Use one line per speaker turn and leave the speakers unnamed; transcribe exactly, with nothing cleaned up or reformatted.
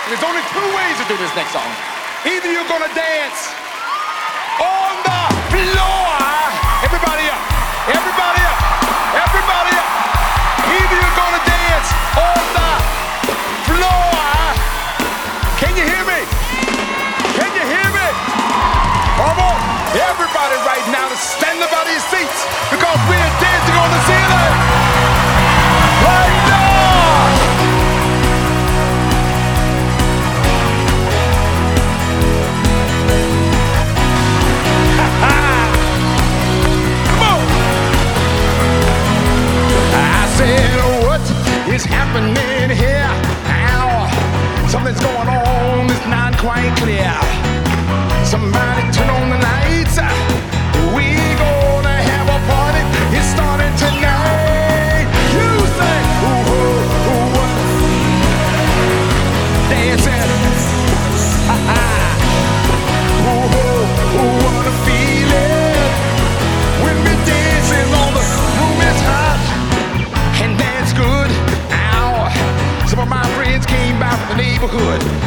There's only two ways to do this next song. Either you're gonna dance on the floor. Everybody up. Everybody up. Everybody up. Either you're gonna dance on the floor. Can you hear me? Can you hear me? Come on. Everybody right now to stand up out of your seats because we're dancing on the ceiling. Right now. Is happening here now? Something's going on, it's not quite clear. Somebody turn on the lights. We gonna have a party. It's starting tonight. You say, ooh, ooh, ooh, dancing. Ha ha. Ooh, ooh, ooh, what a feeling when we're dancing on the room is hot and that's good. Some of my friends came by from the neighborhood.